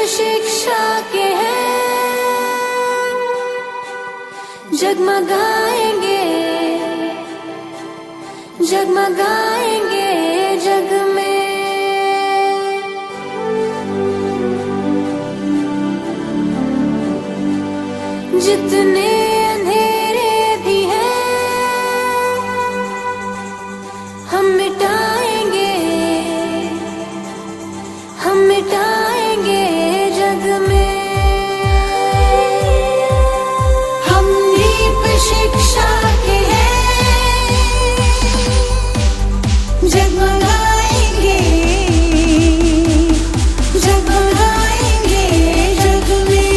शिक्षा के हैं, जगमगाएंगे जगमगाएंगे जग में। जितने अंधेरे भी हैं हम मिटाएंगे जग में। हम दीप शिक्षा के हैं, जगमगाएंगे जग में।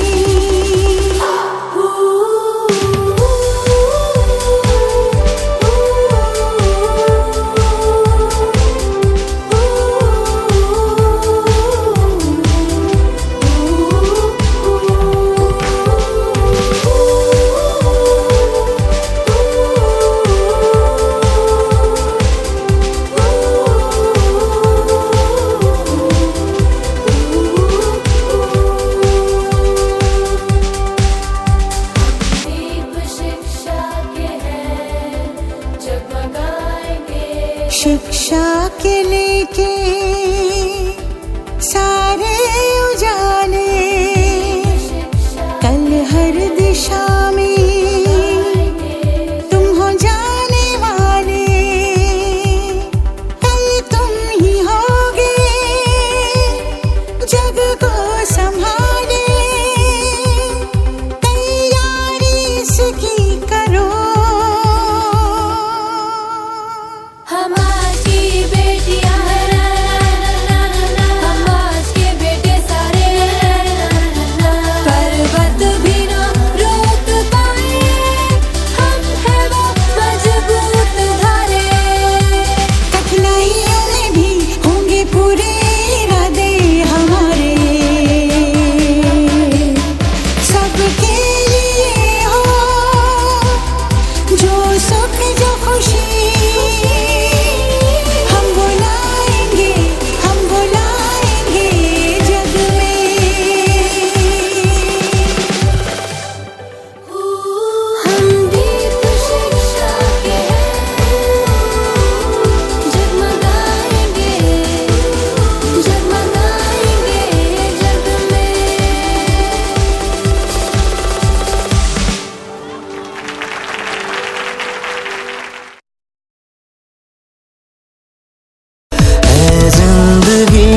शिक्षा के लेके सारे उजाले, कल हर दिशा में तुम हो जाने वाले। कल तुम ही होगे जग को संभाले, तैयारी इसकी करो। हम आज की बेटियां हैं, हम आज के बेटे सारे, पर्वत भी ना रोक पाए, हम हैं वो मजबूत धारे। कठिनाइयों में भी होंगे पूरे इरादे हमारे, सबके लिए हो जो सुख जो खुशी।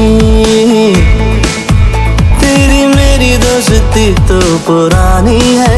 तो पुरानी है,